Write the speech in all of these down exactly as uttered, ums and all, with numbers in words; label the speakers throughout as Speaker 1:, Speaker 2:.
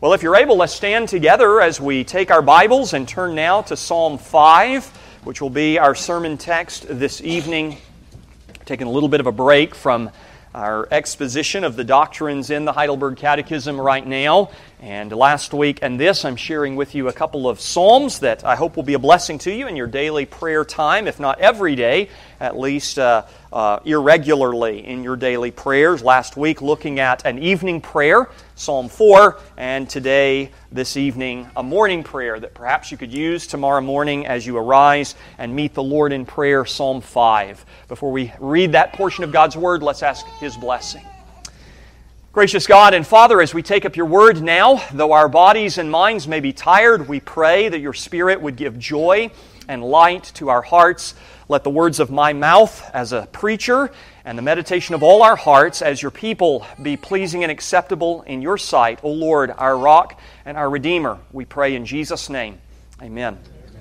Speaker 1: Well, if you're able, let's stand together as we take our Bibles and turn now to Psalm five, which will be our sermon text this evening. Taking a little bit of a break from our exposition of the doctrines in the Heidelberg Catechism right now. And last week and this, I'm sharing with you a couple of psalms that I hope will be a blessing to you in your daily prayer time, if not every day, at least uh, uh, irregularly in your daily prayers. Last week, looking at an evening prayer, Psalm four, and today, this evening, a morning prayer that perhaps you could use tomorrow morning as you arise and meet the Lord in prayer, Psalm five. Before we read that portion of God's Word, let's ask His blessing. Gracious God and Father, as we take up your Word now, though our bodies and minds may be tired, we pray that your Spirit would give joy and light to our hearts. Let the words of my mouth as a preacher and the meditation of all our hearts as your people be pleasing and acceptable in your sight, O Lord, our rock and our Redeemer. We pray in Jesus' name. Amen. Amen.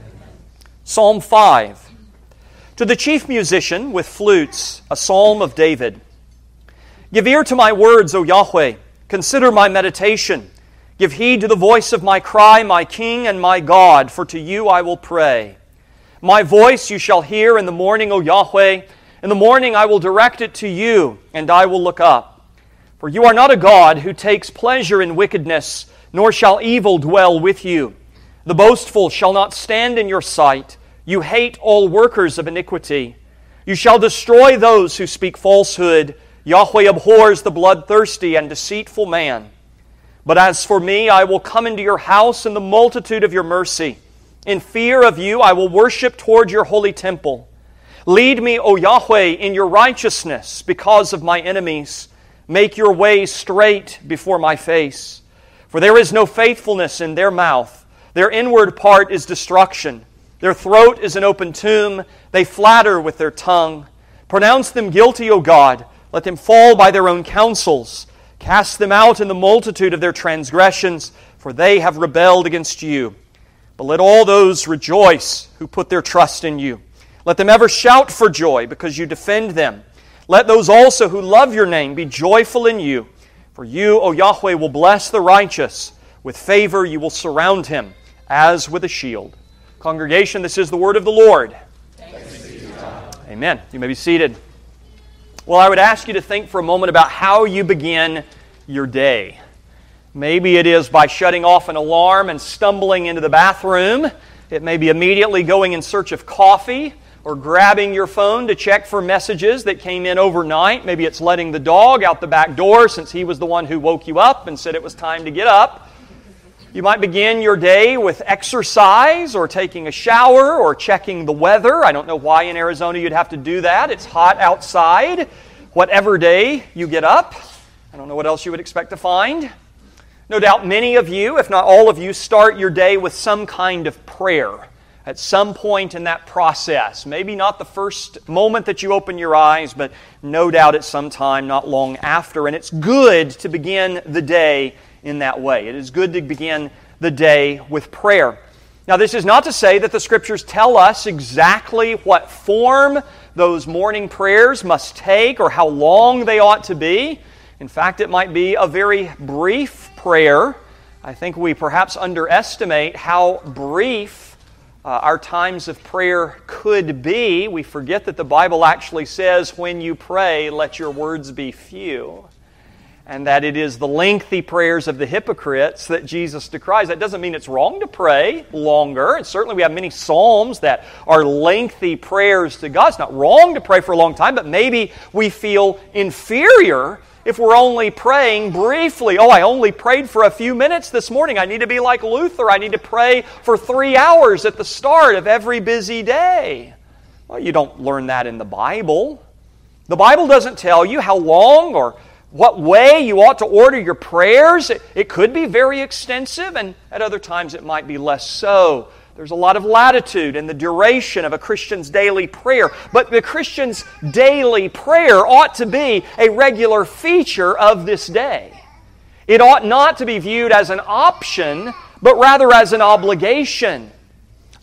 Speaker 1: Psalm five. To the chief musician with flutes, a psalm of David. Give ear to my words, O Yahweh. Consider my meditation. Give heed to the voice of my cry, my King and my God, for to you I will pray. My voice you shall hear in the morning, O Yahweh. In the morning I will direct it to you, and I will look up. For you are not a God who takes pleasure in wickedness, nor shall evil dwell with you. The boastful shall not stand in your sight. You hate all workers of iniquity. You shall destroy those who speak falsehood. Yahweh abhors the bloodthirsty and deceitful man. But as for me, I will come into your house in the multitude of your mercy. In fear of you, I will worship toward your holy temple. Lead me, O Yahweh, in your righteousness because of my enemies. Make your way straight before my face. For there is no faithfulness in their mouth. Their inward part is destruction. Their throat is an open tomb. They flatter with their tongue. Pronounce them guilty, O God. Let them fall by their own counsels. Cast them out in the multitude of their transgressions, for they have rebelled against you. But let all those rejoice who put their trust in you. Let them ever shout for joy because you defend them. Let those also who love your name be joyful in you. For you, O Yahweh, will bless the righteous. With favor you will surround him as with a shield. Congregation, this is the word of the Lord.
Speaker 2: Thanks be to God.
Speaker 1: Amen. You may be seated. Well, I would ask you to think for a moment about how you begin your day. Maybe it is by shutting off an alarm and stumbling into the bathroom. It may be immediately going in search of coffee or grabbing your phone to check for messages that came in overnight. Maybe it's letting the dog out the back door since he was the one who woke you up and said it was time to get up. You might begin your day with exercise or taking a shower or checking the weather. I don't know why in Arizona you'd have to do that. It's hot outside. Whatever day you get up, I don't know what else you would expect to find. No doubt many of you, if not all of you, start your day with some kind of prayer at some point in that process. Maybe not the first moment that you open your eyes, but no doubt at some time not long after. And it's good to begin the day in that way. It is good to begin the day with prayer. Now, this is not to say that the Scriptures tell us exactly what form those morning prayers must take or how long they ought to be. In fact, it might be a very brief prayer. I think we perhaps underestimate how brief uh, our times of prayer could be. We forget that the Bible actually says, when you pray, let your words be few. And that it is the lengthy prayers of the hypocrites that Jesus decries. That doesn't mean it's wrong to pray longer. And certainly we have many psalms that are lengthy prayers to God. It's not wrong to pray for a long time, but maybe we feel inferior if we're only praying briefly. Oh, I only prayed for a few minutes this morning. I need to be like Luther. I need to pray for three hours at the start of every busy day. Well, you don't learn that in the Bible. The Bible doesn't tell you how long or what way you ought to order your prayers. It, it could be very extensive, and at other times it might be less so. There's a lot of latitude in the duration of a Christian's daily prayer. But the Christian's daily prayer ought to be a regular feature of this day. It ought not to be viewed as an option, but rather as an obligation.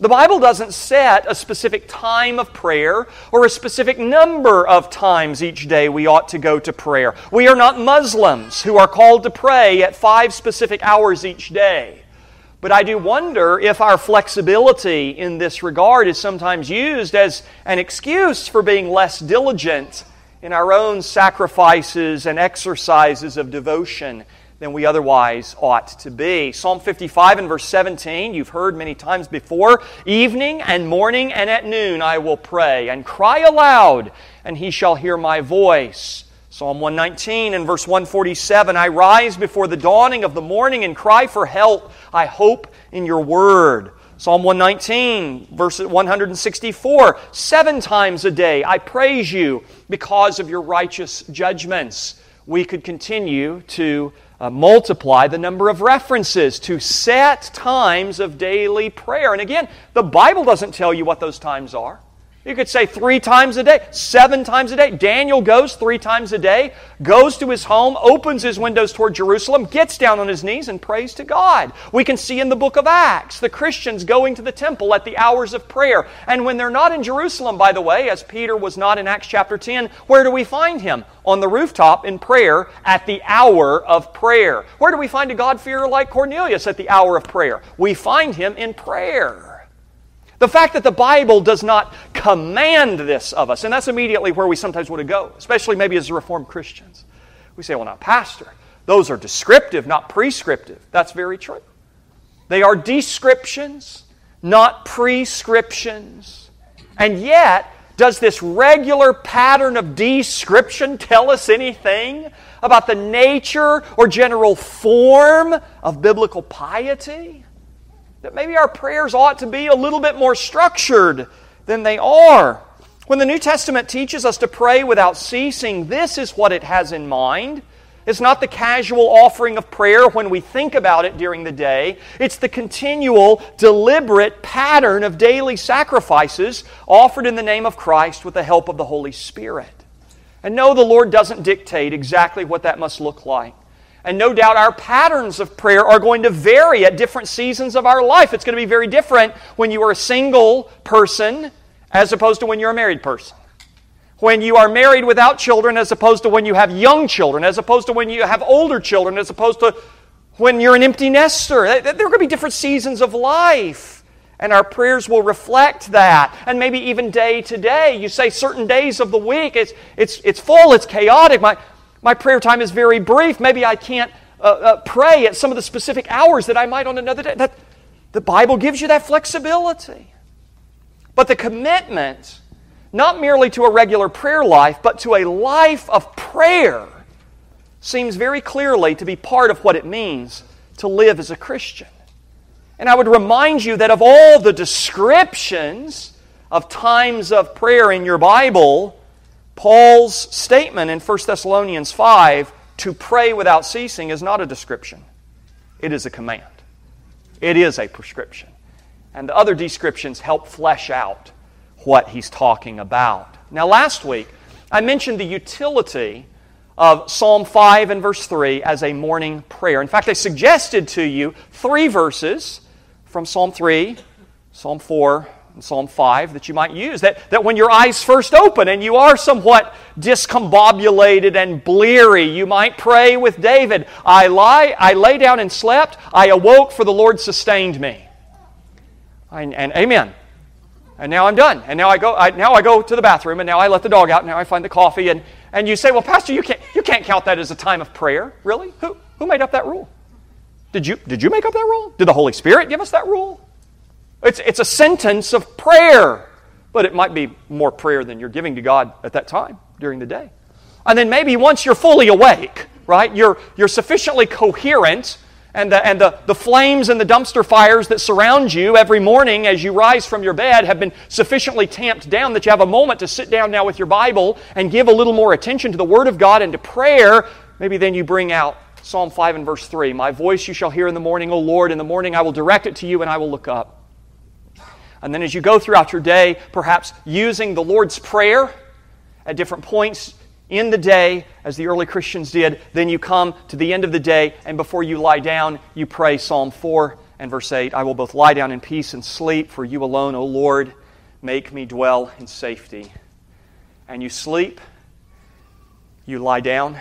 Speaker 1: The Bible doesn't set a specific time of prayer or a specific number of times each day we ought to go to prayer. We are not Muslims who are called to pray at five specific hours each day. But I do wonder if our flexibility in this regard is sometimes used as an excuse for being less diligent in our own sacrifices and exercises of devotion than we otherwise ought to be. Psalm fifty-five and verse seventeen, you've heard many times before, evening and morning and at noon I will pray and cry aloud, and He shall hear my voice. Psalm one nineteen and verse one forty-seven, I rise before the dawning of the morning and cry for help. I hope in your word. Psalm one nineteen, verse one sixty-four, seven times a day I praise you because of your righteous judgments. We could continue to uh, multiply the number of references to set times of daily prayer. And again, the Bible doesn't tell you what those times are. You could say three times a day, seven times a day. Daniel goes three times a day, goes to his home, opens his windows toward Jerusalem, gets down on his knees and prays to God. We can see in the book of Acts the Christians going to the temple at the hours of prayer. And when they're not in Jerusalem, by the way, as Peter was not in Acts chapter ten, where do we find him? On the rooftop in prayer at the hour of prayer. Where do we find a God-fearer like Cornelius at the hour of prayer? We find him in prayer. The fact that the Bible does not command this of us, and that's immediately where we sometimes want to go, especially maybe as Reformed Christians. We say, well, now, Pastor, those are descriptive, not prescriptive. That's very true. They are descriptions, not prescriptions. And yet, does this regular pattern of description tell us anything about the nature or general form of biblical piety? That maybe our prayers ought to be a little bit more structured than they are. When the New Testament teaches us to pray without ceasing, this is what it has in mind. It's not the casual offering of prayer when we think about it during the day. It's the continual, deliberate pattern of daily sacrifices offered in the name of Christ with the help of the Holy Spirit. And no, the Lord doesn't dictate exactly what that must look like. And no doubt our patterns of prayer are going to vary at different seasons of our life. It's going to be very different when you are a single person as opposed to when you're a married person. When you are married without children as opposed to when you have young children, as opposed to when you have older children, as opposed to when you're an empty nester. There are going to be different seasons of life. And our prayers will reflect that. And maybe even day to day. You say certain days of the week, it's, it's, it's full, it's chaotic. My, My prayer time is very brief. Maybe I can't uh, uh, pray at some of the specific hours that I might on another day. That, the Bible gives you that flexibility. But the commitment, not merely to a regular prayer life, but to a life of prayer, seems very clearly to be part of what it means to live as a Christian. And I would remind you that of all the descriptions of times of prayer in your Bible, Paul's statement in First Thessalonians five, to pray without ceasing, is not a description. It is a command. It is a prescription. And the other descriptions help flesh out what he's talking about. Now, last week, I mentioned the utility of Psalm five and verse three as a morning prayer. In fact, I suggested to you three verses from Psalm three, Psalm four, and Psalm five that you might use. That, that when your eyes first open and you are somewhat discombobulated and bleary, you might pray with David, I lie, I lay down and slept, I awoke for the Lord sustained me. And, and amen. And now I'm done. And now I go I, now I go to the bathroom and now I let the dog out and now I find the coffee. And, and you say, well, Pastor, you can't, you can't count that as a time of prayer. Really? Who, who made up that rule? Did you, did you make up that rule? Did the Holy Spirit give us that rule? It's, it's a sentence of prayer, but it might be more prayer than you're giving to God at that time during the day. And then maybe once you're fully awake, right, you're, you're sufficiently coherent, and, the, and the, the flames and the dumpster fires that surround you every morning as you rise from your bed have been sufficiently tamped down that you have a moment to sit down now with your Bible and give a little more attention to the Word of God and to prayer. Maybe then you bring out Psalm five and verse three. My voice you shall hear in the morning, O Lord. In the morning I will direct it to you and I will look up. And then as you go throughout your day, perhaps using the Lord's Prayer at different points in the day, as the early Christians did, then you come to the end of the day, and before you lie down, you pray Psalm four And verse eight, I will both lie down in peace and sleep, for you alone, O Lord, make me dwell in safety. And you sleep, you lie down,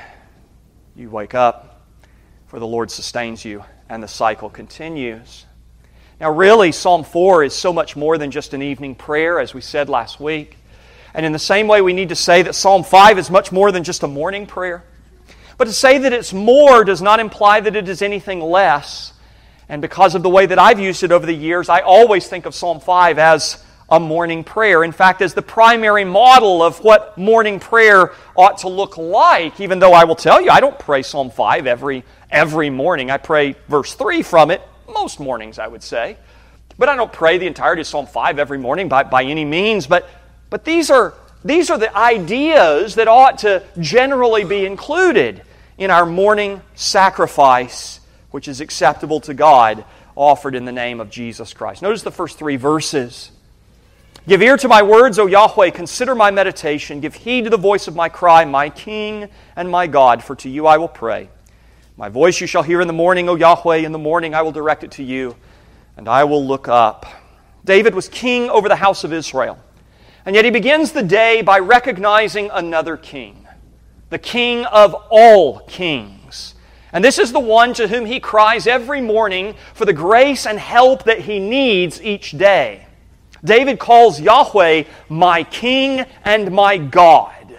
Speaker 1: you wake up, for the Lord sustains you, and the cycle continues. Now really, Psalm four is so much more than just an evening prayer, as we said last week. And in the same way, we need to say that Psalm five is much more than just a morning prayer. But to say that it's more does not imply that it is anything less. And because of the way that I've used it over the years, I always think of Psalm five as a morning prayer. In fact, as the primary model of what morning prayer ought to look like, even though I will tell you, I don't pray Psalm five every, every morning. I pray verse three from it most mornings, I would say. But I don't pray the entirety of Psalm five every morning by, by any means. But, but these are, these are the ideas that ought to generally be included in our morning sacrifice, which is acceptable to God, offered in the name of Jesus Christ. Notice the first three verses. Give ear to my words, O Yahweh, consider my meditation, give heed to the voice of my cry, my King and my God, for to you I will pray. My voice you shall hear in the morning, O Yahweh, in the morning I will direct it to you, and I will look up. David was king over the house of Israel, and yet he begins the day by recognizing another king, the King of all kings. And this is the one to whom he cries every morning for the grace and help that he needs each day. David calls Yahweh my King and my God.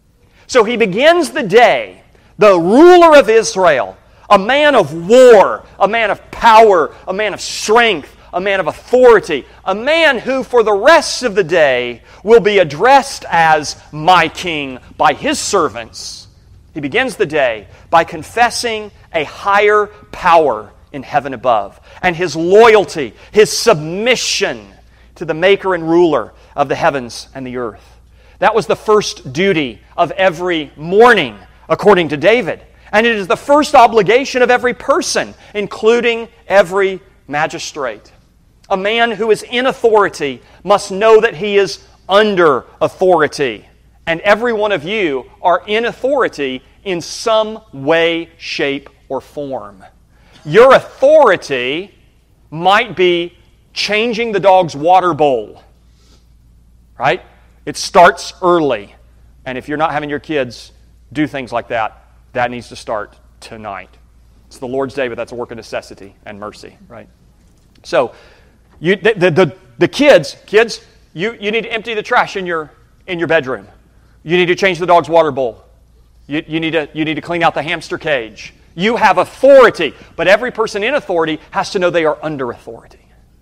Speaker 1: So he begins the day, the ruler of Israel, a man of war, a man of power, a man of strength, a man of authority, a man who for the rest of the day will be addressed as my King by his servants. He begins the day by confessing a higher power in heaven above and his loyalty, his submission to the maker and ruler of the heavens and the earth. That was the first duty of every morning, according to David. And it is the first obligation of every person, including every magistrate. A man who is in authority must know that he is under authority. And every one of you are in authority in some way, shape, or form. Your authority might be changing the dog's water bowl. Right? It starts early. And if you're not having your kids do things like that, that needs to start tonight. It's the Lord's Day, but that's a work of necessity and mercy. Right? So, you, the, the, the, the kids, kids, you, you need to empty the trash in your, in your bedroom. You need to change the dog's water bowl. You, you, need to, you need to clean out the hamster cage. You have authority, but every person in authority has to know they are under authority.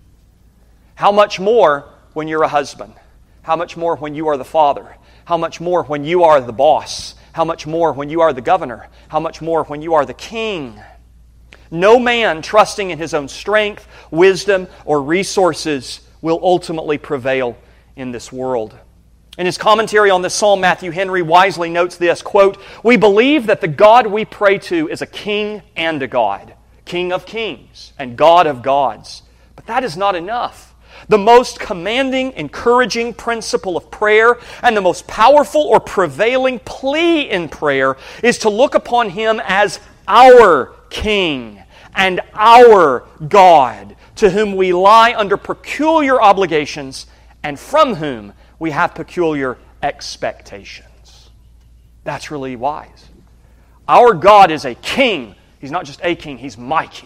Speaker 1: How much more when you're a husband? How much more when you are the father? How much more when you are the boss? How much more when you are the governor? How much more when you are the king? No man trusting in his own strength, wisdom, or resources will ultimately prevail in this world. In his commentary on this psalm, Matthew Henry wisely notes this, quote, "We believe that the God we pray to is a king and a God, King of kings and God of gods. But that is not enough. The most commanding, encouraging principle of prayer and the most powerful or prevailing plea in prayer is to look upon Him as our King and our God, to whom we lie under peculiar obligations and from whom we have peculiar expectations." That's really wise. Our God is a king. He's not just a king, He's my king.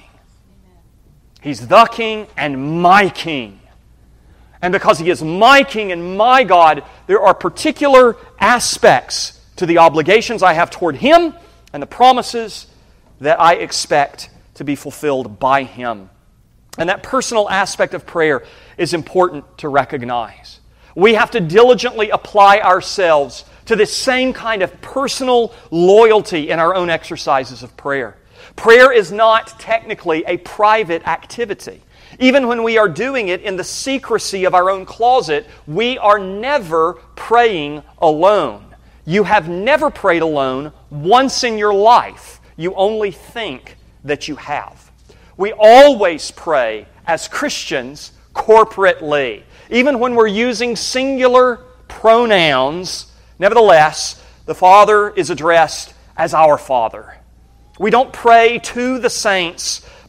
Speaker 1: He's the king and my king. And because He is my king and my God, there are particular aspects to the obligations I have toward Him and the promises that I expect to be fulfilled by Him. And that personal aspect of prayer is important to recognize. We have to diligently apply ourselves to this same kind of personal loyalty in our own exercises of prayer. Prayer is not technically a private activity. Even when we are doing it in the secrecy of our own closet, we are never praying alone. You have never prayed alone once in your life. You only think that you have. We always pray as Christians corporately. Even when we're using singular pronouns, nevertheless, the Father is addressed as our Father. We don't pray to the saints, but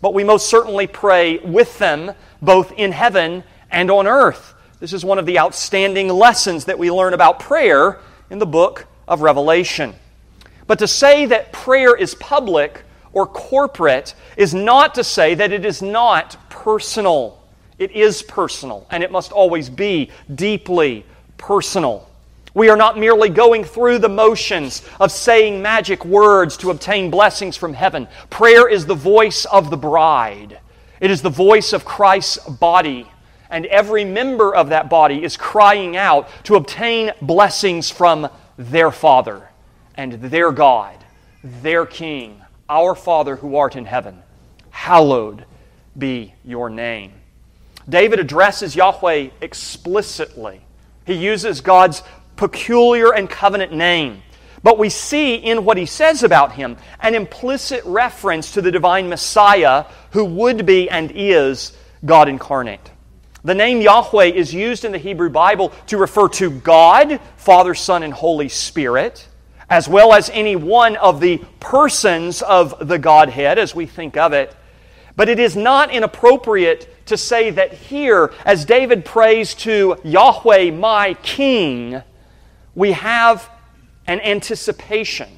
Speaker 1: but we most certainly pray with them both in heaven and on earth. This is one of the outstanding lessons that we learn about prayer in the book of Revelation. But to say that prayer is public or corporate is not to say that it is not personal. It is personal, and it must always be deeply personal. We are not merely going through the motions of saying magic words to obtain blessings from heaven. Prayer is the voice of the bride. It is the voice of Christ's body, and every member of that body is crying out to obtain blessings from their Father and their God, their King, our Father who art in heaven. Hallowed be your name. David addresses Yahweh explicitly. He uses God's peculiar and covenant name. But we see in what he says about Him an implicit reference to the divine Messiah who would be and is God incarnate. The name Yahweh is used in the Hebrew Bible to refer to God, Father, Son, and Holy Spirit, as well as any one of the persons of the Godhead as we think of it. But it is not inappropriate to say that here, as David prays to Yahweh, my King, we have an anticipation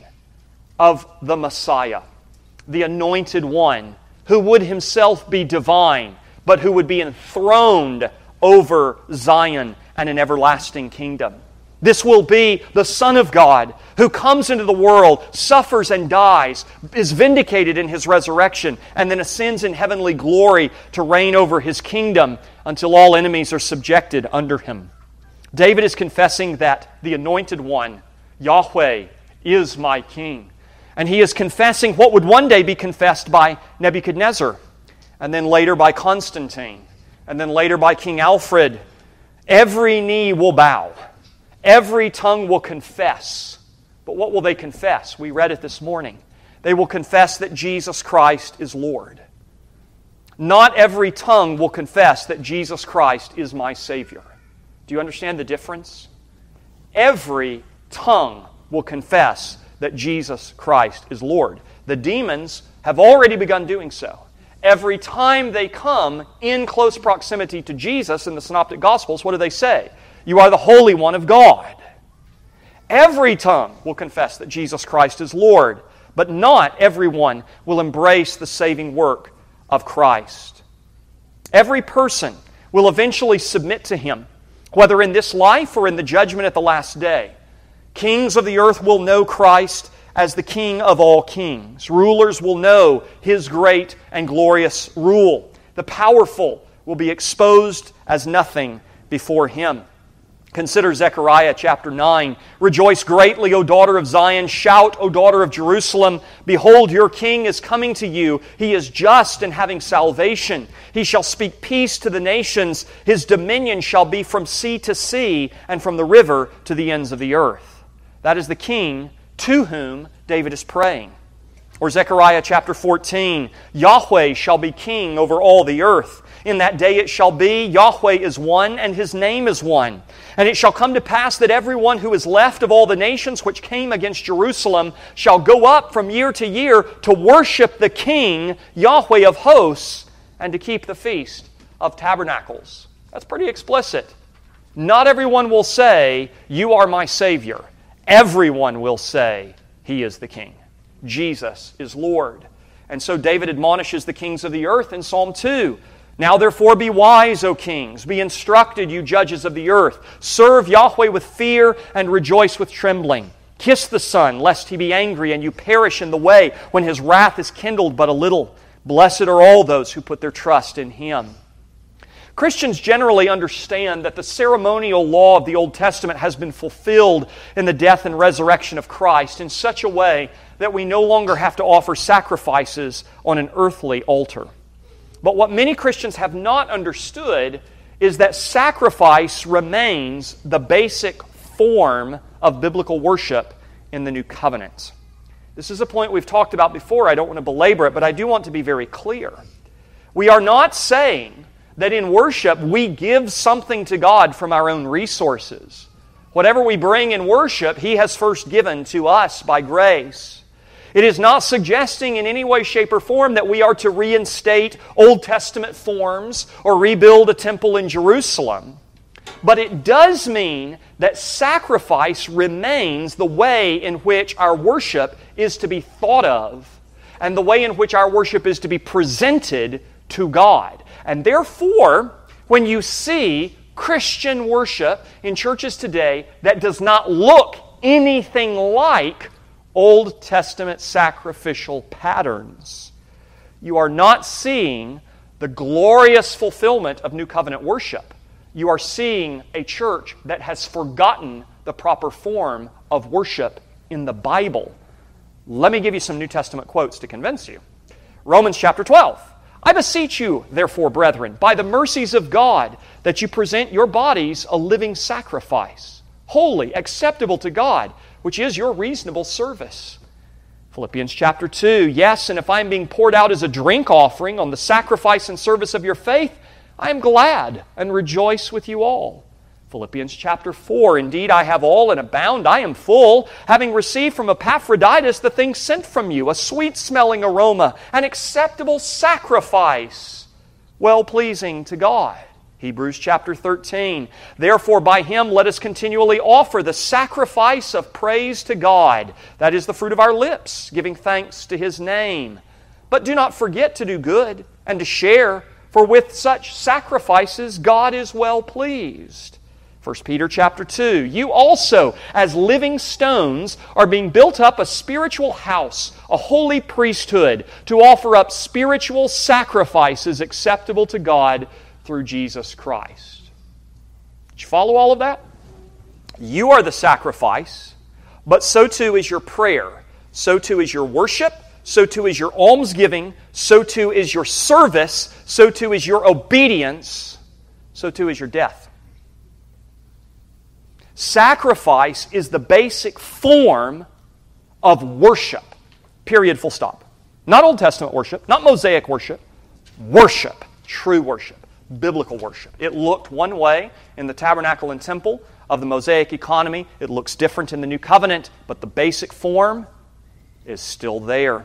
Speaker 1: of the Messiah, the Anointed One, who would Himself be divine, but who would be enthroned over Zion and an everlasting kingdom. This will be the Son of God who comes into the world, suffers and dies, is vindicated in His resurrection, and then ascends in heavenly glory to reign over His kingdom until all enemies are subjected under Him. David is confessing that the Anointed One, Yahweh, is my King. And he is confessing what would one day be confessed by Nebuchadnezzar, and then later by Constantine, and then later by King Alfred. Every knee will bow. Every tongue will confess. But what will they confess? We read it this morning. They will confess that Jesus Christ is Lord. Not every tongue will confess that Jesus Christ is my Savior. Do you understand the difference? Every tongue will confess that Jesus Christ is Lord. The demons have already begun doing so. Every time they come in close proximity to Jesus in the Synoptic Gospels, what do they say? You are the Holy One of God. Every tongue will confess that Jesus Christ is Lord, but not everyone will embrace the saving work of Christ. Every person will eventually submit to Him, whether in this life or in the judgment at the last day. Kings of the earth will know Christ as the King of all kings. Rulers will know His great and glorious rule. The powerful will be exposed as nothing before Him. Consider Zechariah chapter nine. Rejoice greatly, O daughter of Zion. Shout, O daughter of Jerusalem. Behold, your king is coming to you. He is just and having salvation. He shall speak peace to the nations. His dominion shall be from sea to sea and from the river to the ends of the earth. That is the king to whom David is praying. Or Zechariah chapter fourteen. Yahweh shall be king over all the earth. In that day it shall be, Yahweh is one, and His name is one. And it shall come to pass that everyone who is left of all the nations which came against Jerusalem shall go up from year to year to worship the King, Yahweh of hosts, and to keep the Feast of Tabernacles. That's pretty explicit. Not everyone will say, you are my Savior. Everyone will say, He is the King. Jesus is Lord. And so David admonishes the kings of the earth in Psalm two. Now therefore be wise, O kings. Be instructed, you judges of the earth. Serve Yahweh with fear and rejoice with trembling. Kiss the Son, lest He be angry and you perish in the way when His wrath is kindled but a little. Blessed are all those who put their trust in Him. Christians generally understand that the ceremonial law of the Old Testament has been fulfilled in the death and resurrection of Christ in such a way that we no longer have to offer sacrifices on an earthly altar. But what many Christians have not understood is that sacrifice remains the basic form of biblical worship in the New Covenant. This is a point we've talked about before. I don't want to belabor it, but I do want to be very clear. We are not saying that in worship we give something to God from our own resources. Whatever we bring in worship, He has first given to us by grace. It is not suggesting in any way, shape, or form that we are to reinstate Old Testament forms or rebuild a temple in Jerusalem. But it does mean that sacrifice remains the way in which our worship is to be thought of and the way in which our worship is to be presented to God. And therefore, when you see Christian worship in churches today that does not look anything like Old Testament sacrificial patterns, you are not seeing the glorious fulfillment of New Covenant worship. You are seeing a church that has forgotten the proper form of worship in the Bible. Let me give you some New Testament quotes to convince you. Romans chapter twelve. I beseech you, therefore, brethren, by the mercies of God, that you present your bodies a living sacrifice, holy, acceptable to God, which is your reasonable service. Philippians chapter two. Yes, and if I am being poured out as a drink offering on the sacrifice and service of your faith, I am glad and rejoice with you all. Philippians chapter four. Indeed, I have all and abound. I am full, having received from Epaphroditus the things sent from you, a sweet-smelling aroma, an acceptable sacrifice, well-pleasing to God. Hebrews chapter thirteen. Therefore, by Him let us continually offer the sacrifice of praise to God. That is the fruit of our lips, giving thanks to His name. But do not forget to do good and to share, for with such sacrifices God is well pleased. First Peter chapter two. You also, as living stones, are being built up a spiritual house, a holy priesthood, to offer up spiritual sacrifices acceptable to God through Jesus Christ. Did you follow all of that? You are the sacrifice, but so too is your prayer. So too is your worship. So too is your almsgiving. So too is your service. So too is your obedience. So too is your death. Sacrifice is the basic form of worship. Period, full stop. Not Old Testament worship, not Mosaic worship. Worship, true worship, biblical worship. It looked one way in the tabernacle and temple of the Mosaic economy. It looks different in the New Covenant, but the basic form is still there.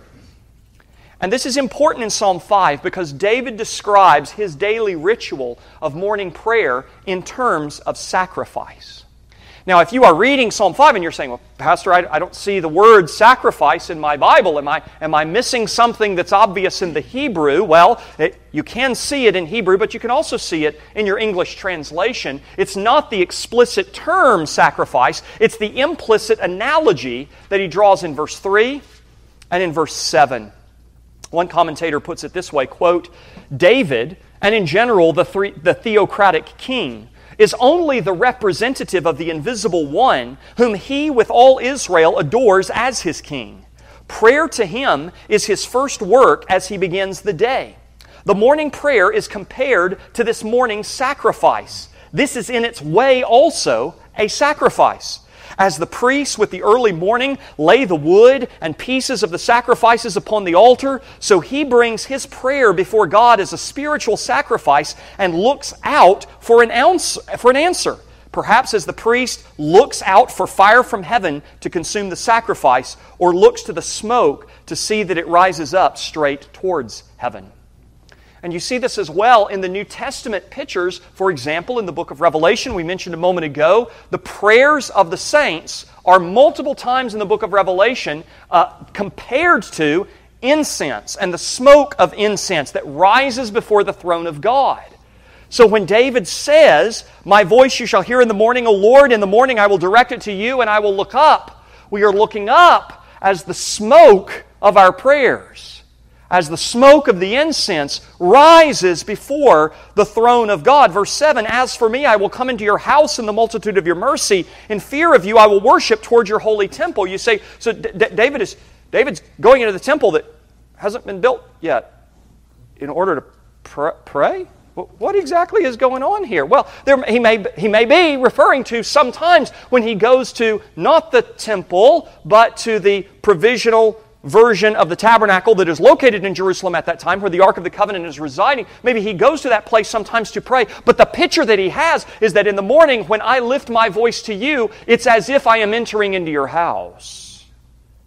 Speaker 1: And this is important in Psalm five because David describes his daily ritual of morning prayer in terms of sacrifice. Now, if you are reading Psalm five and you're saying, well, Pastor, I, I don't see the word sacrifice in my Bible. Am I, am I missing something that's obvious in the Hebrew? Well, it, you can see it in Hebrew, but you can also see it in your English translation. It's not the explicit term sacrifice. It's the implicit analogy that he draws in verse three and in verse seven. One commentator puts it this way, quote, David, and in general the, three, the theocratic king, is only the representative of the invisible one whom he with all Israel adores as his king. Prayer to him is his first work as he begins the day. The morning prayer is compared to this morning sacrifice. This is in its way also a sacrifice. As the priests with the early morning lay the wood and pieces of the sacrifices upon the altar, so he brings his prayer before God as a spiritual sacrifice and looks out for an ounce, for an answer. Perhaps as the priest looks out for fire from heaven to consume the sacrifice, or looks to the smoke to see that it rises up straight towards heaven. And you see this as well in the New Testament pictures. For example, in the book of Revelation, we mentioned a moment ago, the prayers of the saints are multiple times in the book of Revelation uh, compared to incense and the smoke of incense that rises before the throne of God. So when David says, my voice you shall hear in the morning, O Lord, in the morning I will direct it to you and I will look up. We are looking up as the smoke of our prayers. As the smoke of the incense rises before the throne of God. Verse seven, as for me, I will come into your house in the multitude of your mercy. In fear of you, I will worship toward your holy temple. You say, so D- D- David is David's going into the temple that hasn't been built yet in order to pr- pray? What exactly is going on here? Well, there, he may he may be referring to sometimes when he goes to not the temple, but to the provisional version of the tabernacle that is located in Jerusalem at that time, where the Ark of the Covenant is residing. Maybe he goes to that place sometimes to pray, but the picture that he has is that in the morning when I lift my voice to you, it's as if I am entering into your house.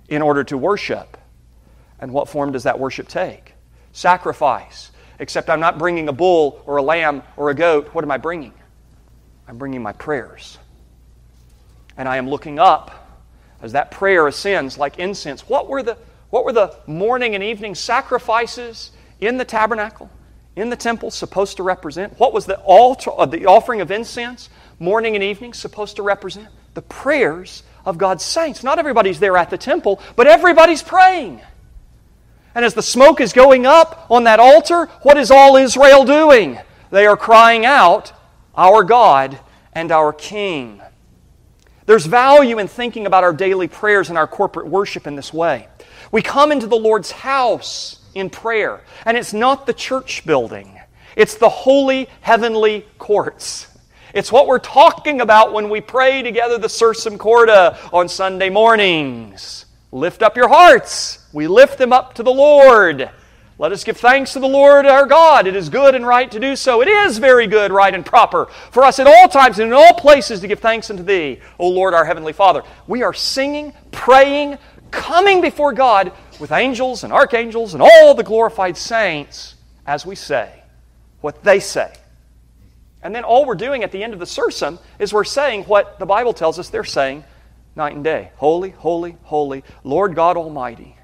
Speaker 1: in order to worship. And what form does that worship take? Sacrifice. Except I'm not bringing a bull or a lamb or a goat. What am I bringing? I'm bringing my prayers. And I am looking up as that prayer ascends like incense. What were the, what were the morning and evening sacrifices in the tabernacle, in the temple, supposed to represent? What was the altar, uh, the offering of incense, morning and evening, supposed to represent? The prayers of God's saints. Not everybody's there at the temple, but everybody's praying. And as the smoke is going up on that altar, what is all Israel doing? They are crying out, "Our God and our King." There's value in thinking about our daily prayers and our corporate worship in this way. We come into the Lord's house in prayer, and it's not the church building. It's the holy heavenly courts. It's what we're talking about when we pray together the Sursum Corda on Sunday mornings. Lift up your hearts. We lift them up to the Lord. Let us give thanks to the Lord our God. It is good and right to do so. It is very good, right, and proper for us at all times and in all places to give thanks unto Thee, O Lord our Heavenly Father. We are singing, praying, coming before God with angels and archangels and all the glorified saints as we say what they say. And then all we're doing at the end of the Sursum is we're saying what the Bible tells us they're saying night and day. Holy, holy, holy, Lord God Almighty.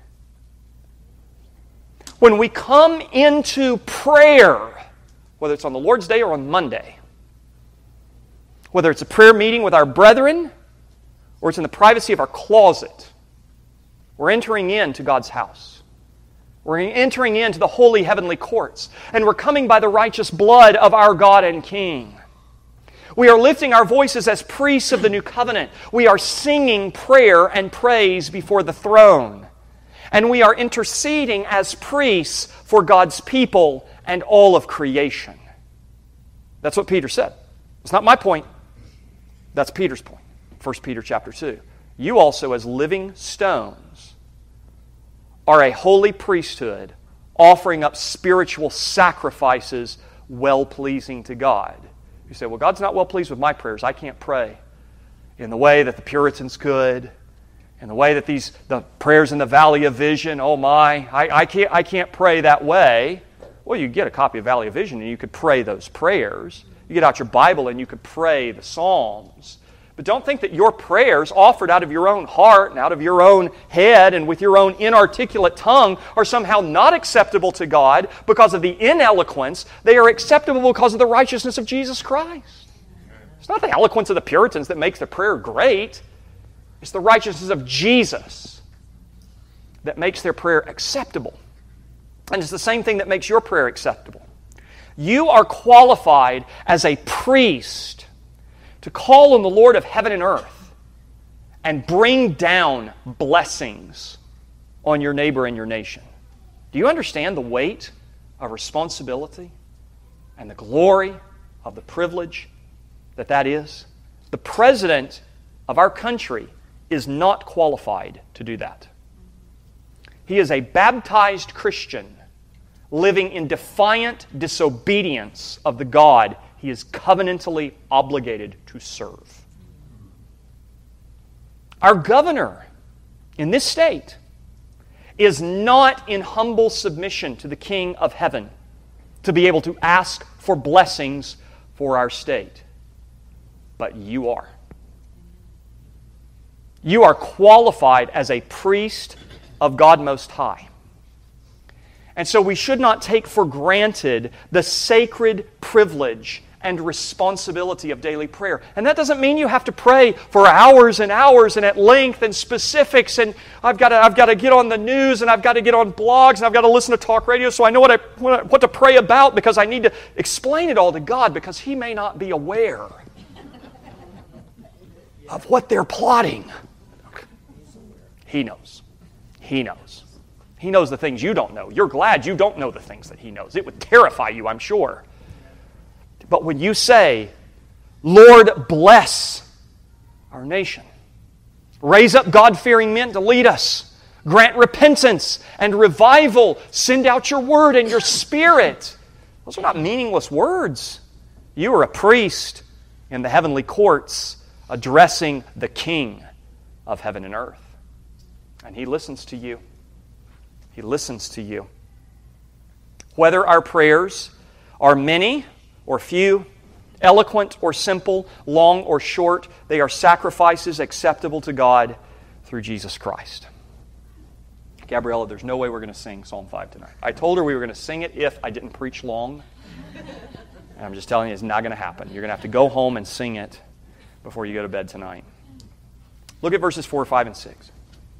Speaker 1: When we come into prayer, whether it's on the Lord's Day or on Monday, whether it's a prayer meeting with our brethren or it's in the privacy of our closet, we're entering into God's house. We're entering into the holy heavenly courts, and we're coming by the righteous blood of our God and King. We are lifting our voices as priests of the new covenant. We are singing prayer and praise before the throne. And we are interceding as priests for God's people and all of creation. That's what Peter said. It's not my point. That's Peter's point. First Peter chapter two. You also, as living stones, are a holy priesthood, offering up spiritual sacrifices well-pleasing to God. You say, well, God's not well-pleased with my prayers. I can't pray in the way that the Puritans could. In the way that these the prayers in the Valley of Vision, oh my, I, I can't I can't pray that way. Well, you get a copy of Valley of Vision and you could pray those prayers. You get out your Bible and you could pray the Psalms. But don't think that your prayers offered out of your own heart and out of your own head and with your own inarticulate tongue are somehow not acceptable to God because of the ineloquence. They are acceptable because of the righteousness of Jesus Christ. It's not the eloquence of the Puritans that makes the prayer great. It's the righteousness of Jesus that makes their prayer acceptable. And it's the same thing that makes your prayer acceptable. You are qualified as a priest to call on the Lord of heaven and earth and bring down blessings on your neighbor and your nation. Do you understand the weight of responsibility and the glory of the privilege that that is? The president of our country is not qualified to do that. He is a baptized Christian living in defiant disobedience of the God he is covenantally obligated to serve. Our governor in this state is not in humble submission to the King of heaven to be able to ask for blessings for our state. But you are. You are qualified as a priest of God Most High. And so we should not take for granted the sacred privilege and responsibility of daily prayer. And that doesn't mean you have to pray for hours and hours and at length and specifics and I've got to, I've got to get on the news and I've got to get on blogs and I've got to listen to talk radio so I know what, I, what to pray about because I need to explain it all to God because He may not be aware of what they're plotting. He knows. He knows. He knows the things you don't know. You're glad you don't know the things that He knows. It would terrify you, I'm sure. But when you say, Lord, bless our nation, raise up God-fearing men to lead us, grant repentance and revival, send out your word and your Spirit. Those are not meaningless words. You are a priest in the heavenly courts addressing the King of heaven and earth. And He listens to you. He listens to you. Whether our prayers are many or few, eloquent or simple, long or short, they are sacrifices acceptable to God through Jesus Christ. Gabriella, there's no way we're going to sing Psalm five tonight. I told her we were going to sing it if I didn't preach long. And I'm just telling you, it's not going to happen. You're going to have to go home and sing it before you go to bed tonight. Look at verses four, five, and six.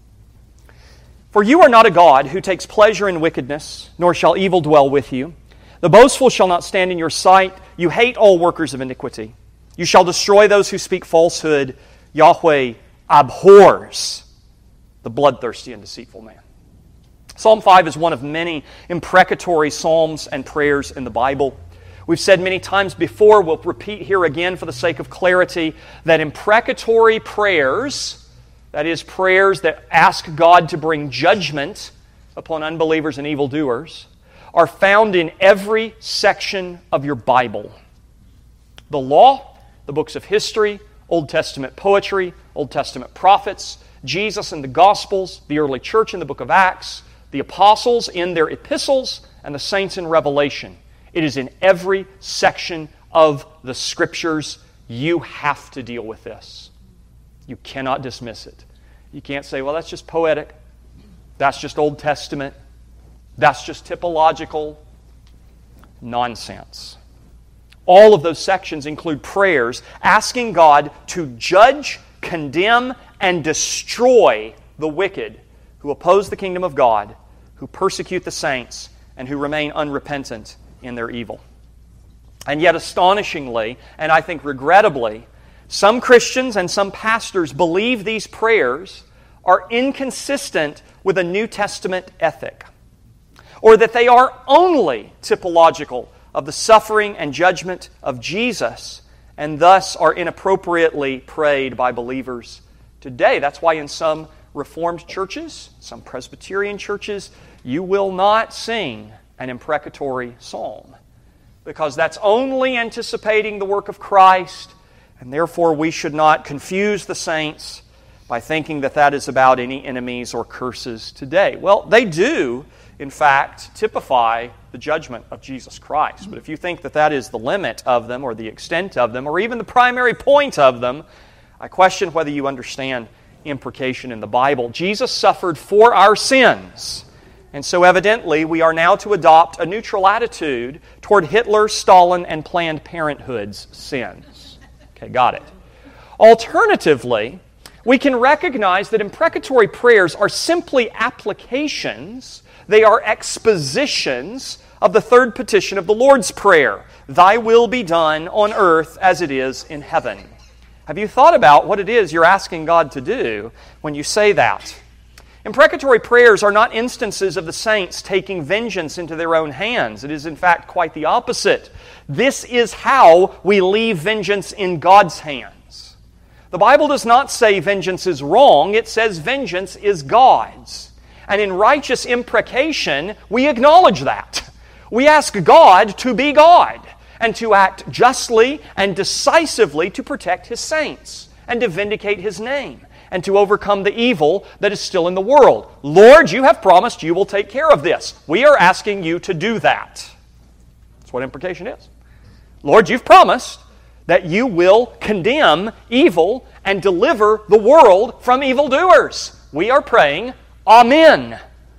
Speaker 1: For you are not a God who takes pleasure in wickedness, nor shall evil dwell with you. The boastful shall not stand in your sight. You hate all workers of iniquity. You shall destroy those who speak falsehood. Yahweh abhors the bloodthirsty and deceitful man. Psalm five is one of many imprecatory psalms and prayers in the Bible. We've said many times before, we'll repeat here again for the sake of clarity, that imprecatory prayers, that is, prayers that ask God to bring judgment upon unbelievers and evildoers, are found in every section of your Bible. The law, the books of history, Old Testament poetry, Old Testament prophets, Jesus in the Gospels, the early church in the book of Acts, the apostles in their epistles, and the saints in Revelation. It is in every section of the Scriptures. You have to deal with this. You cannot dismiss it. You can't say, well, that's just poetic. That's just Old Testament. That's just typological. Nonsense. All of those sections include prayers asking God to judge, condemn, and destroy the wicked who oppose the kingdom of God, who persecute the saints, and who remain unrepentant in their evil. And yet, astonishingly, and I think regrettably, some Christians and some pastors believe these prayers are inconsistent with a New Testament ethic, or that they are only typological of the suffering and judgment of Jesus, and thus are inappropriately prayed by believers today. That's why in some Reformed churches, some Presbyterian churches, you will not sing an imprecatory psalm, because that's only anticipating the work of Christ, and therefore we should not confuse the saints by thinking that that is about any enemies or curses today. Well, they do, in fact, typify the judgment of Jesus Christ. But if you think that that is the limit of them, or the extent of them, or even the primary point of them, I question whether you understand imprecation in the Bible. Jesus suffered for our sins. And so evidently we are now to adopt a neutral attitude toward Hitler, Stalin, and Planned Parenthood's sins. Okay, got it. Alternatively, we can recognize that imprecatory prayers are simply applications. They are expositions of the third petition of the Lord's Prayer. Thy will be done on earth as it is in heaven. Have you thought about what it is you're asking God to do when you say that? Imprecatory prayers are not instances of the saints taking vengeance into their own hands. It is in fact quite the opposite. This is how we leave vengeance in God's hands. The Bible does not say vengeance is wrong. It says vengeance is God's. And in righteous imprecation, we acknowledge that. We ask God to be God, and to act justly and decisively to protect His saints, and to vindicate His name, and to overcome the evil that is still in the world. Lord, you have promised you will take care of this. We are asking you to do that. That's what imprecation is. Lord, you've promised that you will condemn evil and deliver the world from evildoers. We are praying, Amen.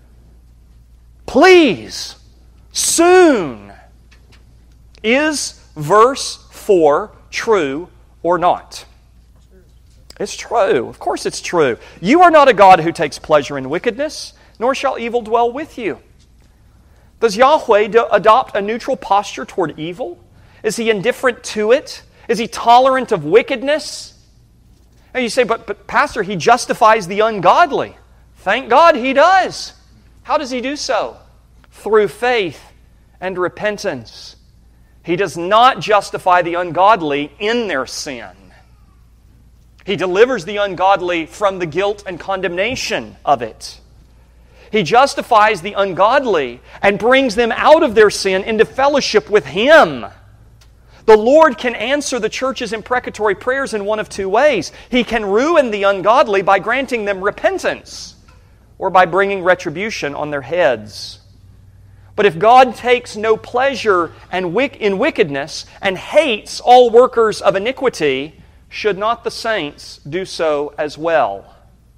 Speaker 1: Please, soon. Is verse four true or not? It's true. Of course it's true. You are not a God who takes pleasure in wickedness, nor shall evil dwell with you. Does Yahweh do- adopt a neutral posture toward evil? Is He indifferent to it? Is He tolerant of wickedness? And you say, but, but Pastor, He justifies the ungodly. Thank God He does. How does He do so? Through faith and repentance. He does not justify the ungodly in their sin. He delivers the ungodly from the guilt and condemnation of it. He justifies the ungodly and brings them out of their sin into fellowship with Him. The Lord can answer the church's imprecatory prayers in one of two ways. He can ruin the ungodly by granting them repentance, or by bringing retribution on their heads. But if God takes no pleasure in wickedness and hates all workers of iniquity, should not the saints do so as well?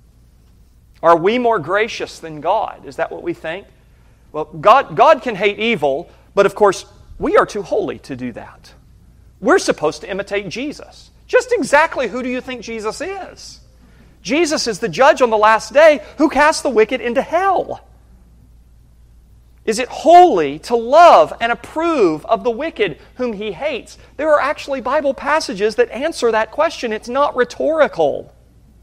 Speaker 1: Are we more gracious than God? Is that what we think? Well, God, God can hate evil, but of course, we are too holy to do that. We're supposed to imitate Jesus. Just exactly who do you think Jesus is? Jesus is the judge on the last day who casts the wicked into hell. Is it holy to love and approve of the wicked whom He hates? There are actually Bible passages that answer that question. It's not rhetorical.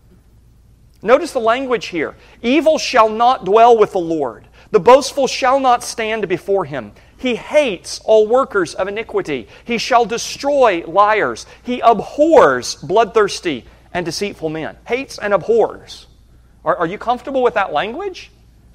Speaker 1: Notice the language here. Evil shall not dwell with the Lord. The boastful shall not stand before Him. He hates all workers of iniquity. He shall destroy liars. He abhors bloodthirsty and deceitful men. Hates and abhors. Are, are you comfortable with that language?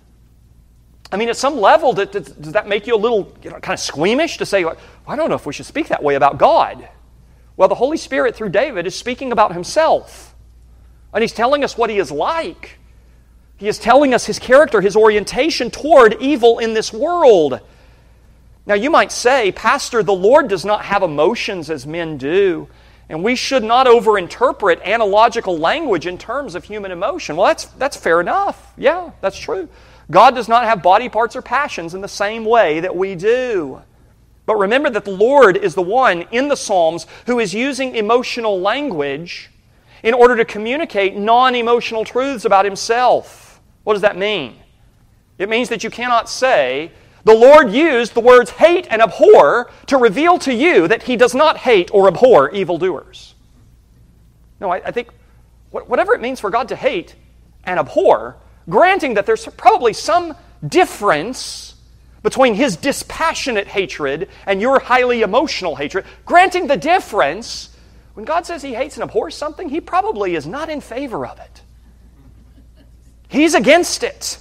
Speaker 1: I mean, at some level, does, does that make you a little you know, kind of squeamish to say, well, I don't know if we should speak that way about God? Well, the Holy Spirit, through David, is speaking about Himself. And He's telling us what He is like. He is telling us His character, His orientation toward evil in this world. Now, you might say, Pastor, the Lord does not have emotions as men do, and we should not overinterpret analogical language in terms of human emotion. Well, that's, that's fair enough. Yeah, that's true. God does not have body parts or passions in the same way that we do. But remember that the Lord is the one in the Psalms who is using emotional language in order to communicate non-emotional truths about Himself. What does that mean? It means that you cannot say, the Lord used the words hate and abhor to reveal to you that He does not hate or abhor evildoers. No, I, I think whatever it means for God to hate and abhor, granting that there's probably some difference between His dispassionate hatred and your highly emotional hatred, granting the difference, when God says He hates and abhors something, He probably is not in favor of it. He's against it.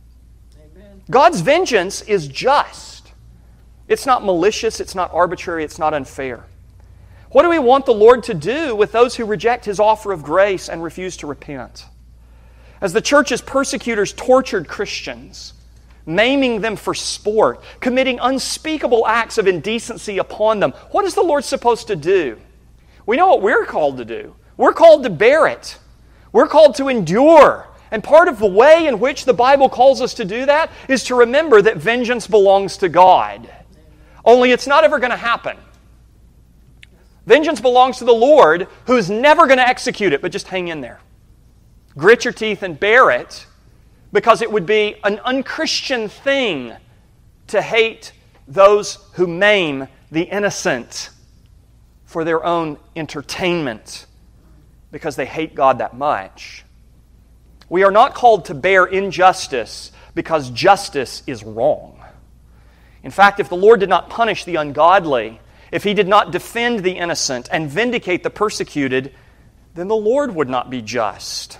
Speaker 1: Amen. God's vengeance is just. It's not malicious, it's not arbitrary, it's not unfair. What do we want the Lord to do with those who reject His offer of grace and refuse to repent? As the church's persecutors tortured Christians, maiming them for sport, committing unspeakable acts of indecency upon them, what is the Lord supposed to do? We know what we're called to do. We're called to bear it. We're called to endure. And part of the way in which the Bible calls us to do that is to remember that vengeance belongs to God. Only it's not ever going to happen. Vengeance belongs to the Lord, who's never going to execute it, but just hang in there. Grit your teeth and bear it, because it would be an unchristian thing to hate those who maim the innocent for their own entertainment, because they hate God that much. We are not called to bear injustice because justice is wrong. In fact, if the Lord did not punish the ungodly, if He did not defend the innocent and vindicate the persecuted, then the Lord would not be just.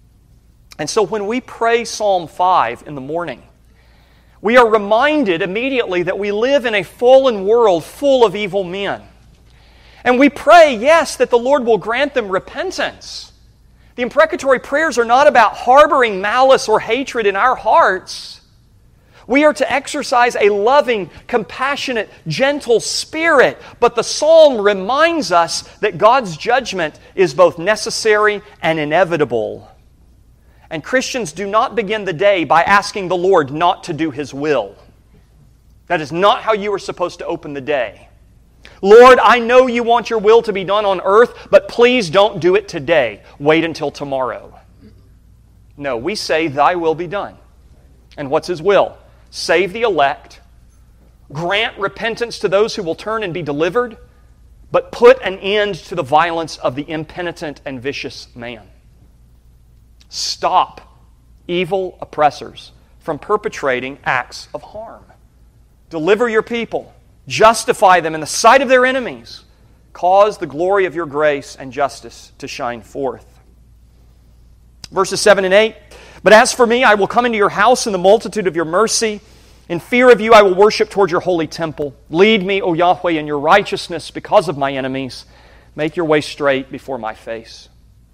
Speaker 1: And so when we pray Psalm five in the morning, we are reminded immediately that we live in a fallen world full of evil men. And we pray, yes, that the Lord will grant them repentance. The imprecatory prayers are not about harboring malice or hatred in our hearts. We are to exercise a loving, compassionate, gentle spirit. But the psalm reminds us that God's judgment is both necessary and inevitable. And Christians do not begin the day by asking the Lord not to do His will. That is not how you are supposed to open the day. Lord, I know You want Your will to be done on earth, but please don't do it today. Wait until tomorrow. No, we say, Thy will be done. And what's His will? Save the elect, grant repentance to those who will turn and be delivered, but put an end to the violence of the impenitent and vicious man. Stop evil oppressors from perpetrating acts of harm. Deliver Your people. Justify them in the sight of their enemies. Cause the glory of Your grace and justice to shine forth. Verses seven and eight. But as for me, I will come into Your house in the multitude of Your mercy. In fear of You, I will worship toward Your holy temple. Lead me, O Yahweh, in Your righteousness because of my enemies. Make Your way straight before my face.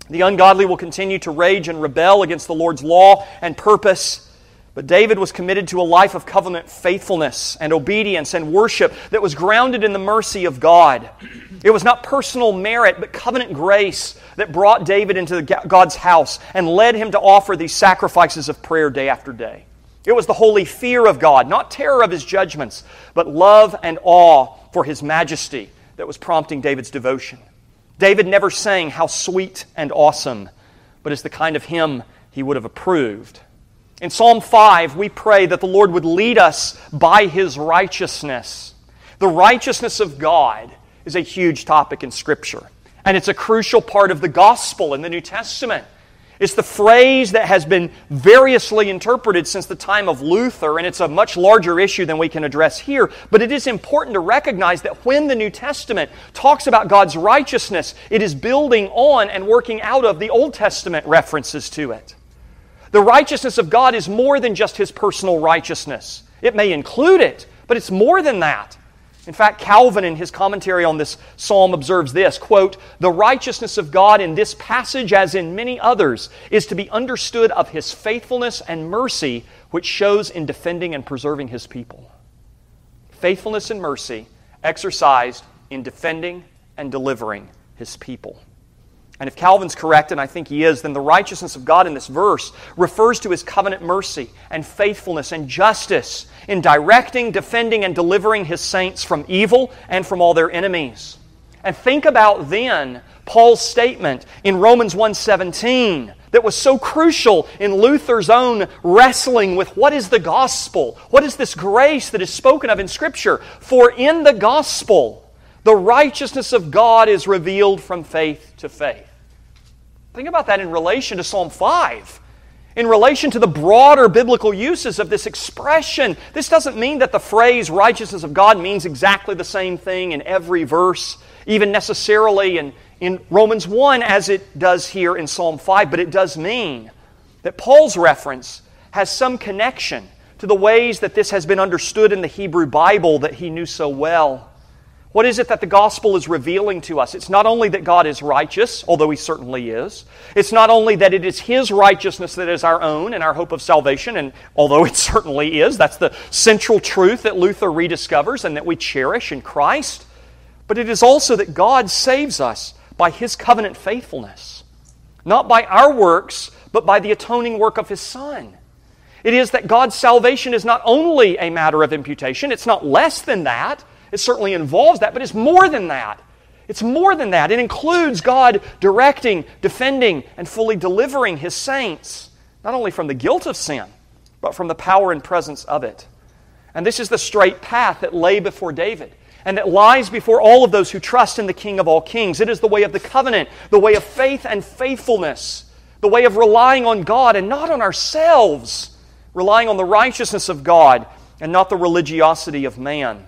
Speaker 1: The ungodly will continue to rage and rebel against the Lord's law and purpose. But David was committed to a life of covenant faithfulness and obedience and worship that was grounded in the mercy of God. It was not personal merit, but covenant grace that brought David into God's house and led him to offer these sacrifices of prayer day after day. It was the holy fear of God, not terror of His judgments, but love and awe for His majesty that was prompting David's devotion. David never sang "How sweet and awesome," but is the kind of hymn he would have approved. In Psalm five, we pray that the Lord would lead us by His righteousness. The righteousness of God is a huge topic in Scripture, and it's a crucial part of the gospel in the New Testament. It's the phrase that has been variously interpreted since the time of Luther, and it's a much larger issue than we can address here. But it is important to recognize that when the New Testament talks about God's righteousness, it is building on and working out of the Old Testament references to it. The righteousness of God is more than just His personal righteousness. It may include it, but it's more than that. In fact, Calvin, in his commentary on this psalm, observes this, quote, "The righteousness of God in this passage, as in many others, is to be understood of His faithfulness and mercy, which shows in defending and preserving His people." Faithfulness and mercy exercised in defending and delivering His people. And if Calvin's correct, and I think he is, then the righteousness of God in this verse refers to His covenant mercy and faithfulness and justice in directing, defending, and delivering His saints from evil and from all their enemies. And think about then Paul's statement in Romans one seventeen that was so crucial in Luther's own wrestling with what is the gospel? What is this grace that is spoken of in Scripture? For in the gospel, the righteousness of God is revealed from faith to faith. Think about that in relation to Psalm five. In relation to the broader biblical uses of this expression, this doesn't mean that the phrase righteousness of God means exactly the same thing in every verse, even necessarily in, in Romans one as it does here in Psalm five, but it does mean that Paul's reference has some connection to the ways that this has been understood in the Hebrew Bible that he knew so well. What is it that the gospel is revealing to us? It's not only that God is righteous, although He certainly is. It's not only that it is His righteousness that is our own and our hope of salvation, and although it certainly is, that's the central truth that Luther rediscovers and that we cherish in Christ. But it is also that God saves us by His covenant faithfulness. Not by our works, but by the atoning work of His Son. It is that God's salvation is not only a matter of imputation, it's not less than that. It certainly involves that, but it's more than that. It's more than that. It includes God directing, defending, and fully delivering His saints, not only from the guilt of sin, but from the power and presence of it. And this is the straight path that lay before David, and that lies before all of those who trust in the King of all kings. It is the way of the covenant, the way of faith and faithfulness, the way of relying on God and not on ourselves, relying on the righteousness of God and not the religiosity of man.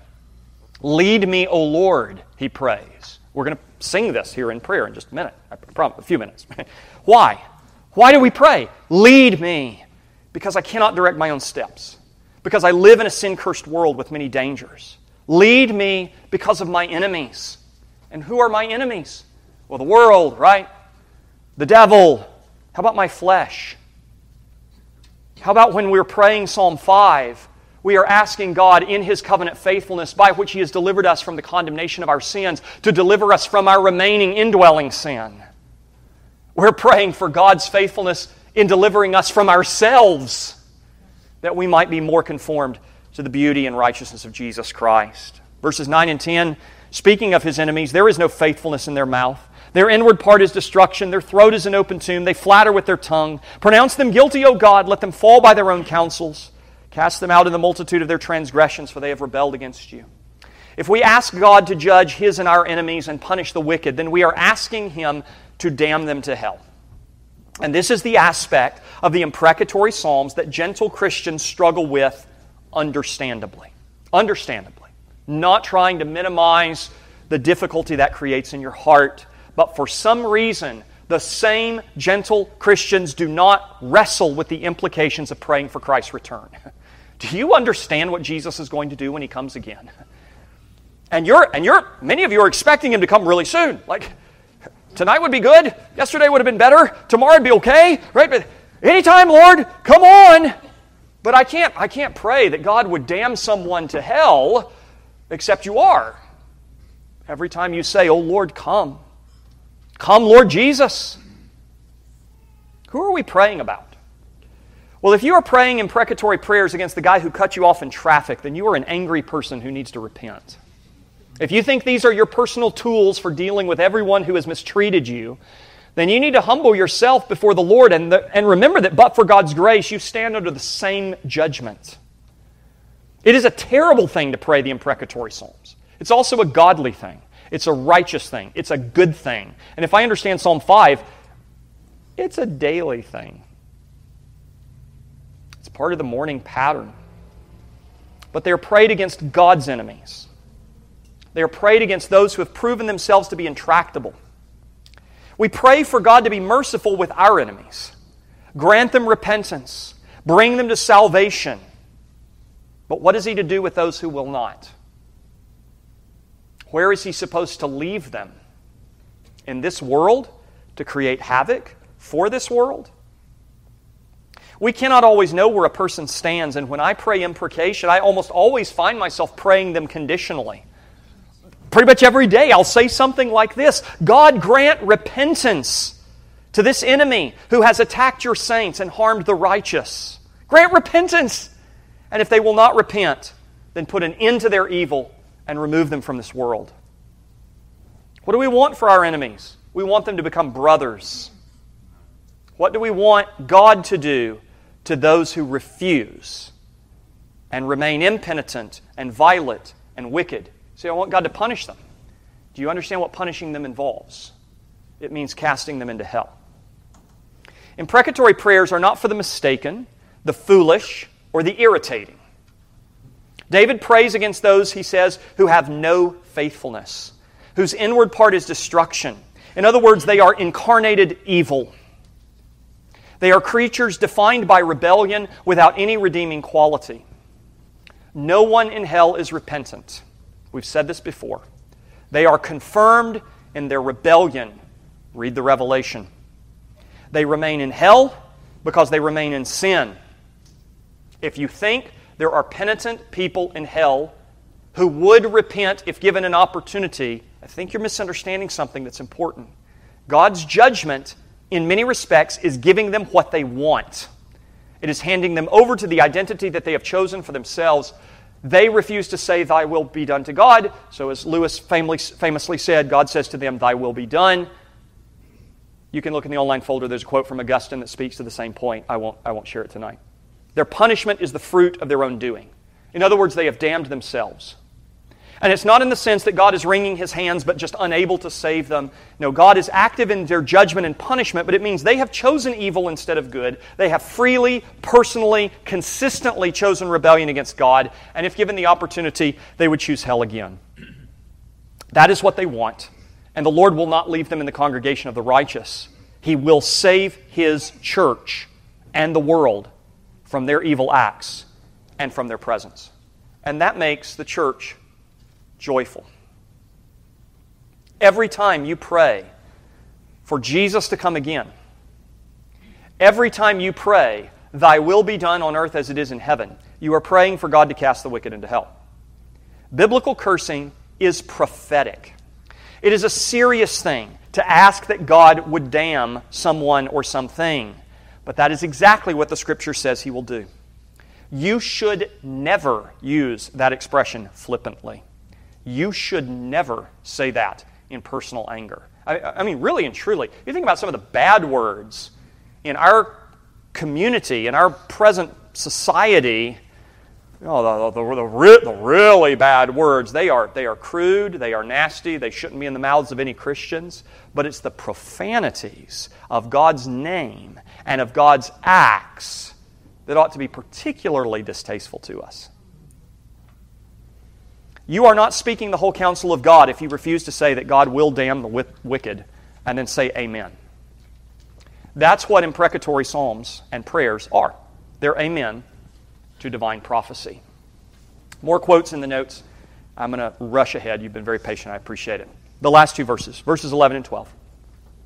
Speaker 1: "Lead me, O Lord," he prays. We're going to sing this here in prayer in just a minute. I promise, a few minutes. Why? Why do we pray? Lead me. Because I cannot direct my own steps. Because I live in a sin-cursed world with many dangers. Lead me because of my enemies. And who are my enemies? Well, the world, right? The devil. How about my flesh? How about when we're praying Psalm five, we are asking God in His covenant faithfulness by which He has delivered us from the condemnation of our sins to deliver us from our remaining indwelling sin. We're praying for God's faithfulness in delivering us from ourselves that we might be more conformed to the beauty and righteousness of Jesus Christ. Verses nine and ten, speaking of His enemies, there is no faithfulness in their mouth. Their inward part is destruction. Their throat is an open tomb. They flatter with their tongue. Pronounce them guilty, O God. Let them fall by their own counsels. Cast them out in the multitude of their transgressions, for they have rebelled against You. If we ask God to judge His and our enemies and punish the wicked, then we are asking Him to damn them to hell. And this is the aspect of the imprecatory Psalms that gentle Christians struggle with understandably. Understandably. Not trying to minimize the difficulty that creates in your heart, but for some reason, the same gentle Christians do not wrestle with the implications of praying for Christ's return. Do you understand what Jesus is going to do when He comes again? And you're, and you're, many of you are expecting Him to come really soon. Like, tonight would be good. Yesterday would have been better. Tomorrow would be okay. Right? But anytime, Lord, come on. But I can't, I can't pray that God would damn someone to hell, except you are. Every time you say, oh Lord, come. Come, Lord Jesus. Who are we praying about? Well, if you are praying imprecatory prayers against the guy who cut you off in traffic, then you are an angry person who needs to repent. If you think these are your personal tools for dealing with everyone who has mistreated you, then you need to humble yourself before the Lord and, the, and remember that but for God's grace, you stand under the same judgment. It is a terrible thing to pray the imprecatory psalms. It's also a godly thing. It's a righteous thing. It's a good thing. And if I understand Psalm five, it's a daily thing. It's part of the morning pattern. But they are prayed against God's enemies. They are prayed against those who have proven themselves to be intractable. We pray for God to be merciful with our enemies. Grant them repentance. Bring them to salvation. But what is He to do with those who will not? Where is He supposed to leave them? In this world to create havoc for this world? We cannot always know where a person stands, and when I pray imprecation, I almost always find myself praying them conditionally. Pretty much every day I'll say something like this: God, grant repentance to this enemy who has attacked your saints and harmed the righteous. Grant repentance! And if they will not repent, then put an end to their evil and remove them from this world. What do we want for our enemies? We want them to become brothers. What do we want God to do to those who refuse and remain impenitent and violent and wicked? See, I want God to punish them. Do you understand what punishing them involves? It means casting them into hell. Imprecatory prayers are not for the mistaken, the foolish, or the irritating. David prays against those, he says, who have no faithfulness, whose inward part is destruction. In other words, they are incarnated evil. They are creatures defined by rebellion without any redeeming quality. No one in hell is repentant. We've said this before. They are confirmed in their rebellion. Read the Revelation. They remain in hell because they remain in sin. If you think there are penitent people in hell who would repent if given an opportunity, I think you're misunderstanding something that's important. God's judgment, in many respects, is giving them what they want. It is handing them over to the identity that they have chosen for themselves. They refuse to say, thy will be done to God. So as Lewis famously said, God says to them, thy will be done. You can look in the online folder. There's a quote from Augustine that speaks to the same point. I won't, I won't share it tonight. Their punishment is the fruit of their own doing. In other words, they have damned themselves. And it's not in the sense that God is wringing His hands but just unable to save them. No, God is active in their judgment and punishment, but it means they have chosen evil instead of good. They have freely, personally, consistently chosen rebellion against God, and if given the opportunity, they would choose hell again. That is what they want, and the Lord will not leave them in the congregation of the righteous. He will save His church and the world from their evil acts and from their presence. And that makes the church joyful. Every time you pray for Jesus to come again, every time you pray, thy will be done on earth as it is in heaven, you are praying for God to cast the wicked into hell. Biblical cursing is prophetic. It is a serious thing to ask that God would damn someone or something. But that is exactly what the Scripture says He will do. You should never use that expression flippantly. You should never say that in personal anger. I, I mean, really and truly, you think about some of the bad words in our community, in our present society, you know, the, the, the, re- the really bad words, they are, they are crude, they are nasty, they shouldn't be in the mouths of any Christians, but it's the profanities of God's name and of God's acts that ought to be particularly distasteful to us. You are not speaking the whole counsel of God if you refuse to say that God will damn the wicked and then say amen. That's what imprecatory psalms and prayers are. They're amen to divine prophecy. More quotes in the notes. I'm going to rush ahead. You've been very patient. I appreciate it. The last two verses, verses eleven and twelve.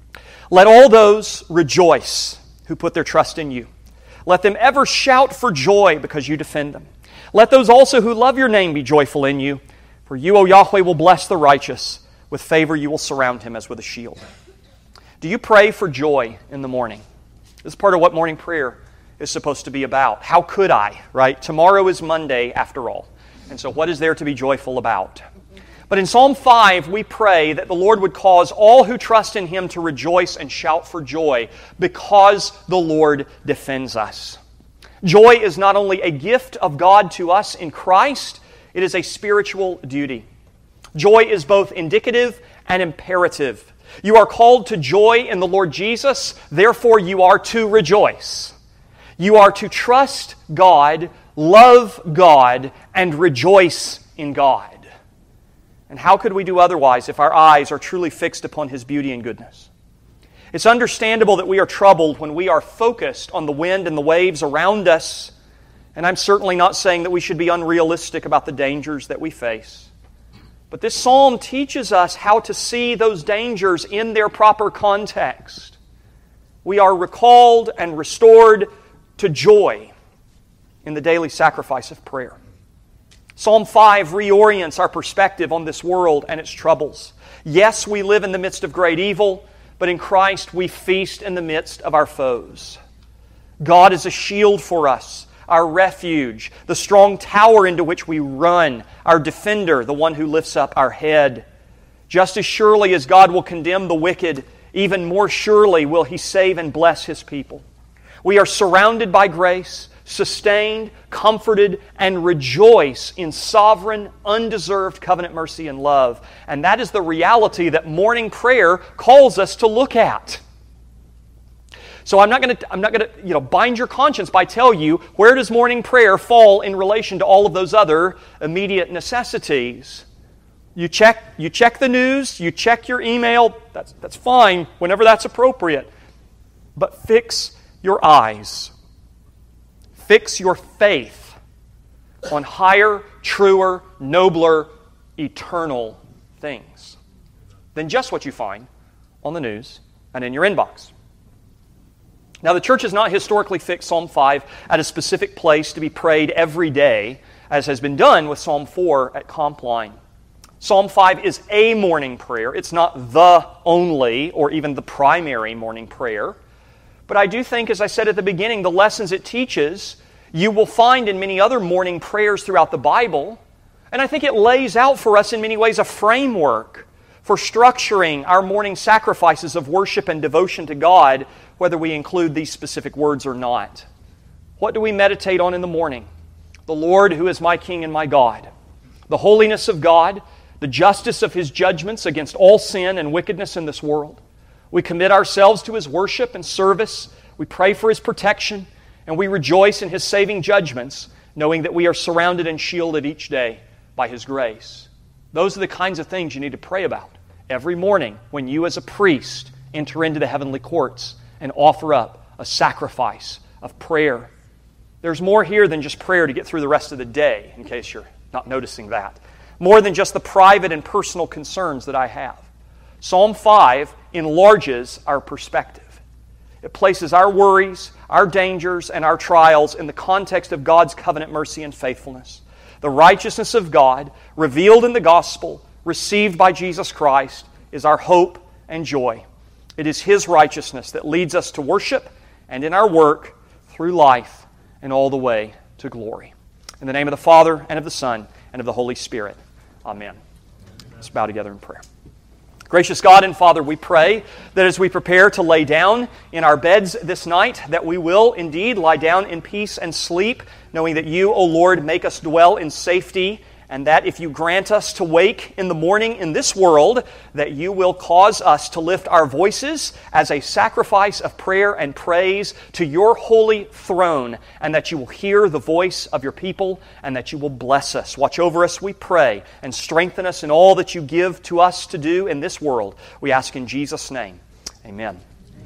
Speaker 1: Let all those rejoice who put their trust in you. Let them ever shout for joy because you defend them. Let those also who love your name be joyful in you. For you, O Yahweh, will bless the righteous. With favor you will surround him as with a shield. Do you pray for joy in the morning? This is part of what morning prayer is supposed to be about. How could I, right? Tomorrow is Monday after all. And so what is there to be joyful about? But in Psalm five, we pray that the Lord would cause all who trust in Him to rejoice and shout for joy because the Lord defends us. Joy is not only a gift of God to us in Christ, it is a spiritual duty. Joy is both indicative and imperative. You are called to joy in the Lord Jesus, therefore you are to rejoice. You are to trust God, love God, and rejoice in God. And how could we do otherwise if our eyes are truly fixed upon His beauty and goodness? It's understandable that we are troubled when we are focused on the wind and the waves around us, and I'm certainly not saying that we should be unrealistic about the dangers that we face. But this psalm teaches us how to see those dangers in their proper context. We are recalled and restored to joy in the daily sacrifice of prayer. Psalm five reorients our perspective on this world and its troubles. Yes, we live in the midst of great evil, but in Christ we feast in the midst of our foes. God is a shield for us, our refuge, the strong tower into which we run, our defender, the one who lifts up our head. Just as surely as God will condemn the wicked, even more surely will He save and bless His people. We are surrounded by grace, sustained, comforted, and rejoice in sovereign, undeserved covenant mercy and love. And that is the reality that morning prayer calls us to look at. So I'm not going to I'm not going to, you know, bind your conscience by tell you where does morning prayer fall in relation to all of those other immediate necessities. You check you check the news, you check your email, that's that's fine whenever that's appropriate. But fix your eyes. Fix your faith on higher, truer, nobler, eternal things than just what you find on the news and in your inbox. Now, the church has not historically fixed Psalm five at a specific place to be prayed every day, as has been done with Psalm four at Compline. Psalm five is a morning prayer. It's not the only or even the primary morning prayer. But I do think, as I said at the beginning, the lessons it teaches you will find in many other morning prayers throughout the Bible. And I think it lays out for us in many ways a framework for structuring our morning sacrifices of worship and devotion to God, whether we include these specific words or not. What do we meditate on in the morning? The Lord who is my King and my God. The holiness of God, the justice of His judgments against all sin and wickedness in this world. We commit ourselves to His worship and service. We pray for His protection, and we rejoice in His saving judgments, knowing that we are surrounded and shielded each day by His grace. Those are the kinds of things you need to pray about every morning when you as a priest enter into the heavenly courts and offer up a sacrifice of prayer. There's more here than just prayer to get through the rest of the day, in case you're not noticing that. More than just the private and personal concerns that I have. Psalm five enlarges our perspective. It places our worries, our dangers, and our trials in the context of God's covenant mercy and faithfulness. The righteousness of God, revealed in the gospel, received by Jesus Christ, is our hope and joy. It is His righteousness that leads us to worship and in our work through life and all the way to glory. In the name of the Father, and of the Son, and of the Holy Spirit. Amen. Let's bow together in prayer. Gracious God and Father, we pray that as we prepare to lay down in our beds this night, that we will indeed lie down in peace and sleep, knowing that You, O Lord, make us dwell in safety, and that if You grant us to wake in the morning in this world, that You will cause us to lift our voices as a sacrifice of prayer and praise to Your holy throne, and that You will hear the voice of Your people, and that You will bless us. Watch over us, we pray, and strengthen us in all that You give to us to do in this world. We ask in Jesus' name. Amen.